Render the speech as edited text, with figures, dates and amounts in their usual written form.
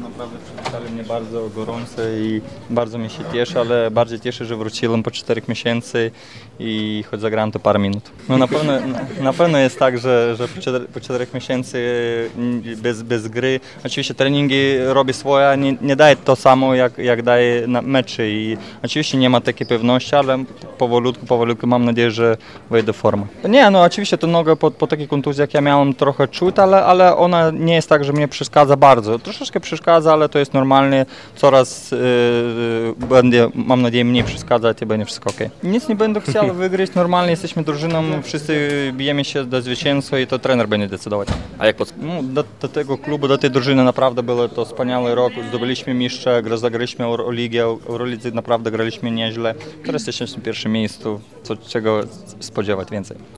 naprawdę przywitali mnie bardzo gorąco i bardzo mi się cieszy, ale bardziej cieszę, że wróciłem po 4 miesięcy i choć zagrałem to parę minut. No na pewno jest tak, że po 4 miesięcy bez gry, oczywiście treningi robi swoje, nie daje to samo jak daje na meczy i oczywiście nie ma takiej pewności, ale powolutku mam nadzieję, że wejdę do formy. Nie, no oczywiście to noga po takiej kontuzji jak ja miałem trochę czuć, ale ona nie jest tak, że mnie przeszkadza bardzo. Troszeczkę przeszkadza, ale to jest normalnie. Coraz będzie, mam nadzieję, mniej przeszkadzać i będzie wszystko ok. Nic nie będę chciał wygrać, normalnie jesteśmy drużyną, wszyscy bijemy się do zwycięstwa i to trener będzie decydować. A jak Do tego klubu, do tej drużyny naprawdę był to wspaniały rok. Zdobyliśmy mistrza, zagraliśmy Eurolidze naprawdę graliśmy nieźle. Teraz jesteśmy w pierwszym miejscu, czego spodziewać więcej.